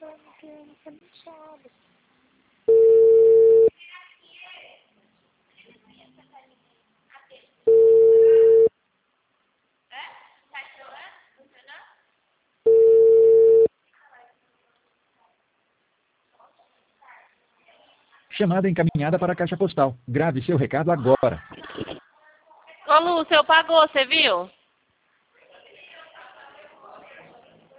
Chamada encaminhada para a caixa postal. Grave seu recado agora. Ô, Lúcia, eu pagou, você viu?